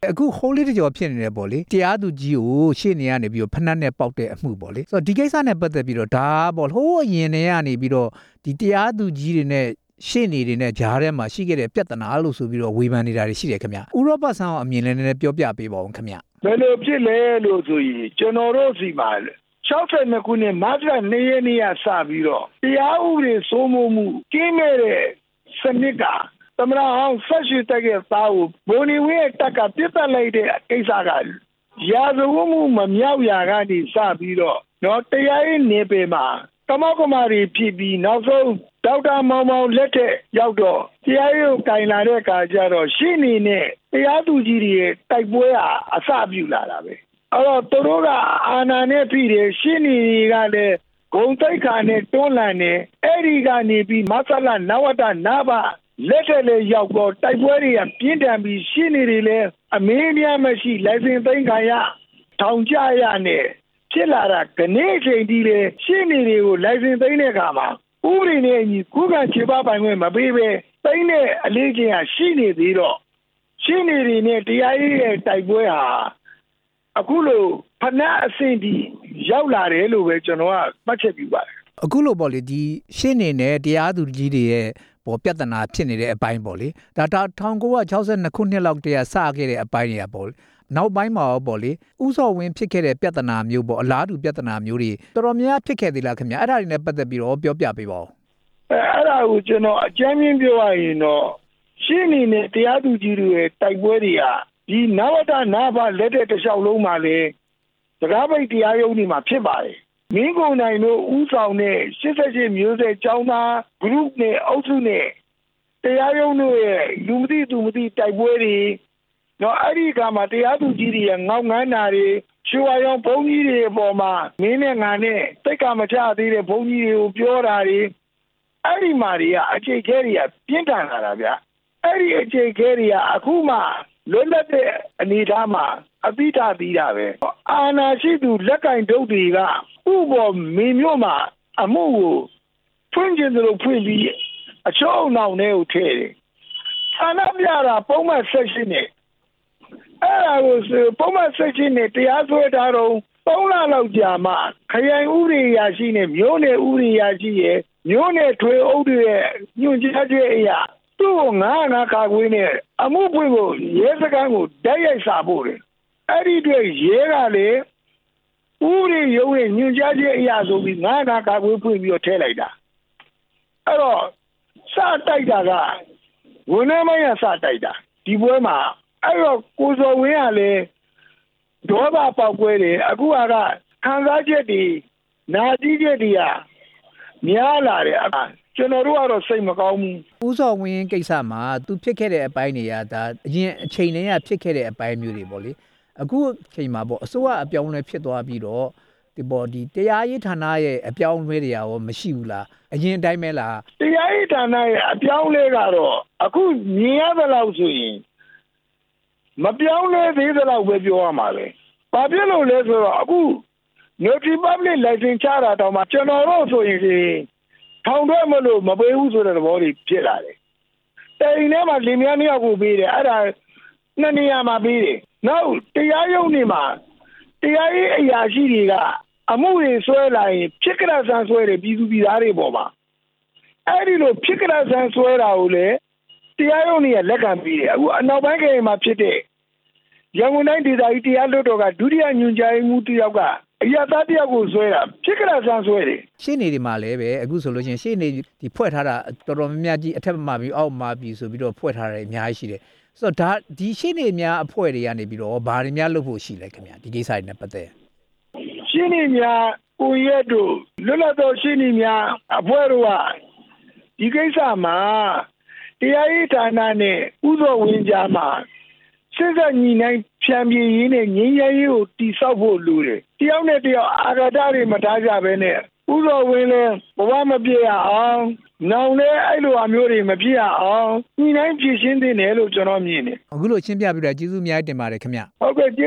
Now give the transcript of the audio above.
အခု holy တကြောဖြစ်နေတယ်ပေါ့လေတရားသူကြီးကိုရှေ့နေရနေပြီးတော့ဖနှက်နဲ့ပေါက်တဲ့အမှုပေါ့လေဆိုတော့ဒီကိစ္စနဲ့ပတ်သက်ပြီးတော့ဒါပေါ့ဟိုးအရင်နေရနေပြီးတော့ဒီတရားသူကြီးတွေနဲ့ရှေ့နေတွေနဲ့ဂျားထဲမှာရှိခဲ့တဲ့ပြဿနာလို့ဆိုပြီးတော့ဝေဖန်နေတာတွေရှိတယ်ခင်ဗျဥရောပဆန်းအောင်အမြင်လည်းနည်းနည်းပြောပြပေးပါဦးခင်ဗျဘယ်လိုဖြစ်လဲလို့ဆိုရင်ကျွန်တော်တို့စီမှာ62ခုနှစ်မတ်လ2ရက်နေ့ကစပြီးတော့တရားဥပဒေစိုးမိုးမှုကင်းမဲ့တဲ့စနစ်ကသမရအောင်ဆက်ရှိတဲ့သားကိုဘိုနီဝင်းတက်ကပြစ်တက်လိုက်တဲ့ကိစ္စကရာဇဝတ်မှုမမြောက်ရာကနေစပြီးတော့နော်တရားရေးနေပေမှာကမောက်ကမာတွေဖြစ်ပြီးနောက်ဆုံးဒေါက်တာမောင်မောင်လက်ထက်ရောက်တော့တရားရေးကိုကင်လာတဲ့အခါကျတော့ရှင်းနေနဲ့တရားသူကြီးတွေတိုက်ပွဲအစပြုလာတာပဲအဲ့တော့သူတို့ကအာဏာနဲ့ပြည်တယ်ရှင်းနေကလည်းဂုံတိုက်ခါနဲ့တွန်းလှန်နေအဲ့ဒီကနေပြီးမဆလနဝတနာဘလက်ထက်လေးရောက်တော့တိုက်ပွဲတွေကပြင်းထန်ပြီးရှင်းနေတယ်လေအမင်းများမရှိလိုင်စင်သိမ်းခံရထောင်ကြရနဲ့ဖြစ်လာတာကနေချိန်ဒီလေရှင်းနေတွေကိုလိုင်စင်သိမ်းတဲ့အခါမှာဥပဒေနဲ့အညီခုခံခြေပပိုင်ခွင့်မပေးပဲသိမ်းတဲ့အလေးချင်းဟာရှိနေသေးတော့ရှင်းနေတွေနဲ့တရားရေးရဲ့တိုက်ပွဲဟာအခုလိုဖဏအဆင့်ဒီရောက်လာတယ်လို့ပဲကျွန်တော်ကမှတ်ချက်ပြုပါတယ်အခုလိုပေါ့လေဒီရှင်းနေနဲ့တရားသူကြီးတွေရဲ့ပေါ်ပြဿနာဖြစ်နေတဲ့အပိုင်းပေါ့လေဒါ1962ခုနှစ်လောက်တည်းကစခဲ့တဲ့အပိုင်းတွေကပေါ့နောက်ပိုင်းမှာပေါ့လေဥစော်ဝင်းဖြစ်ခဲ့တဲ့ပြဿနာမျိုးပေါ့အလားတူပြဿနာမျိုးတွေတော်တော်များဖြစ်ခဲ့သေးလားခင်ဗျအဲ့ဒါတွေနဲ့ပတ်သက်ပြီးတော့ပြောပြပေးပါဦးအဲ့ဒါကိုကျွန်တော်အကြမ်းဖျင်းပြောရရင်တော့ရှင်းနေနဲ့တရားသူကြီးတွေရဲ့တိုက်ပွဲတွေကဒီနဝတနာဘလက်တဲ့တစ်လျှောက်လုံးမှာလေစကားပိတ်တရားရုံးတွေမှာဖြစ်ပါတယ်မင်းကိုယ်နိုင်တို့ဥဆောင်တဲ့88မျိုးဆက်ကျောင်းသား group နဲ့အုပ်စုနဲ့တရားရုံးတို့ရဲ့လူမသိသူမသိတိုက်ပွဲတွေနော်အဲ့ဒီကမှာတရားသူကြီးတွေရဲ့ငေါငန်းတာတွေချွေရောင်ဘုံကြီးတွေအပေါ်မှာမင်းနဲ့ငါနဲ့တိတ်ကမချသေးတဲ့ဘုံကြီးတွေကိုပြောတာတွေအဲ့ဒီမှာတွေကအကျိတ်ခဲတွေကပြင်းထန်လာတာဗျအဲ့ဒီအကျိတ်ခဲတွေကအခုမှလွတ်လပ်တဲ့အနေအထားမှာအပိဓာပြီးတာပဲအာဏာရှိသူလက်ကင်ဒုတ်တွေကဥပေါ်မေမျိုးမှာအမှုကိုဖွင့်ကျင်တယ်လို့ဖွင့်ပြီးအချို့အနှောင်ထဲကိုထည့်တယ်ဌာနပြတာပုံမှန်ဆက်ရှိနေအဲ့ဒါကိုပုံမှန်ဆက်ရှိနေတရားစွဲထားတော့3လလောက်ကြာမှခရိုင်ဥပဒေရာရှိနဲ့မြို့နယ်ဥပဒေရာရှိရဲ့မြို့နယ်ထွေအုပ်တွေရဲ့ညွှန်ကြားချက်အရာသူ့ကို905ကာကွေးနဲ့အမှုပွင့်ကိုရဲစခန်းကိုတိုက်ရိုက်စာပို့တယ်အဲ့ဒီတွေရဲကလေဥပဒေရုံးရဲ့ညွှန်ကြားချက်အရာဆိုပြီး905ကာကွေးဖွင့်ပြီးတော့ထည့်လိုက်တာအဲ့တော့စတိုက်တာကဝန်ထမ်းပိုင်းကစတိုက်တာဒီပွဲမှာအဲ့တော့ကိုစော်ဝင်းကလည်းဒေါသပေါက်ကွဲတယ်အခုကခံစားချက်တွေနာကျည်းချက်တွေကများလာတယ်ကျွန်တော်တို့ကတော့စိတ်မကောင်းဘူးဥစော်ဝင်းကိစ္စမှာသူဖြစ်ခဲ့တဲ့အပိုင်းတွေကဒါအရင်အချိန်တည်းကဖြစ်ခဲ့တဲ့အပိုင်းမျိုးတွေပေါ့လေအခုအချိန်မှာပေါ့အစိုးရအပြောင်းလဲဖြစ်သွားပြီးတော့ဒီတရားရေးဌာနရဲ့အပြောင်းအလဲတွေရောမရှိဘူးလားအရင်အတိုင်းပဲလားတရားရေးဌာနရဲ့အပြောင်းလဲကတော့အခုမြင်ရသလောက်ဆိုရင်မပြောင်းလဲသေးသလောက်ပဲပြောရမှာပဲဘာဖြစ်လို့လဲဆိုတော့အခု Notary Public License ချတာတောင်မှကျွန်တော်တို့ဆိုရင်ထောင်ထွက်မလို့မပေးဘူးဆိုတဲ့သဘောတွေဖြစ်လာတယ်တိုင်ထဲမှာလင်မယား2ယောက်ကိုပေးတယ်အဲ့ဒါ2နေရာမှာပေးတယ်နောက်တရားရုံးတွေမှာတရားရေးအရာရှိတွေကအမှုတွေဆွဲလာရင်ဖြစ်ကြဆန်းဆွဲတယ်ပြည်သူပြည်သားတွေပေါ်မှာအဲ့ဒီလိုဖြစ်ကြဆန်းဆွဲတာကိုလေတရားရုံးတွေကလက်ခံပြီးတယ်အခုအနောက်ပိုင်းခရိုင်မှာဖြစ်တဲ့ရန်ကုန်တိုင်းဒေသကြီးတရားလွှတ်တော်ကဒုတိယညွှန်ကြားရေးမှူးတယောက်ကအရာသားတယောက်ကိုဆွဲတာဖြစ်ကြဆန်းဆွဲတယ်ရှင်းနေဒီမှာလည်းပဲအခုဆိုလို့ရှိရင်ရှင်းနေဒီဖွဲ့ထားတာတော်တော်များများကြီးအထက်မှာပြီးအောက်မှာပြီးဆိုပြီးတော့ဖွဲ့ထားတယ်အများကြီးရှိတယ်ဆိုတော့ဒါဒီရှင်းနေများအဖွဲ့တွေကနေပြီးတော့ဘာတွေများလုပ်ဖို့ရှိလဲခင်ဗျာဒီကိစ္စတွေနဲ့ပတ်သက်ရှင်းနေများကိုရက်တို့လွတ်လပ်သောရှင်းနေများအဖွဲ့တို့ကဒီကိစ္စမှာတရားရေးဌာနနဲ့ဥပဒေဝင်ကြားမှာစစ်ဆက်ညီနိုင်ဖြံပြေးရင်းနဲ့ငြိမ်းချမ်းရေးကိုတိဆောက်ဖို့လိုတယ်တယောက်နဲ့တယောက်အာဃာတတွေမထားကြဘဲနဲ့ဥပဒေဝင်လဲဘဝမပြေရအောင်နောင်လဲအဲ့လိုအမျိုးတွေမဖြစ်ရအောင်ညီနိုင်ဖြည့်ရှင်းသင့်တယ်လို့ကျွန်တော်မြင်တယ်အခုလိုရှင်းပြပြတာကျေးဇူးအများကြီးတင်ပါတယ်ခင်ဗျဟုတ်ကဲ့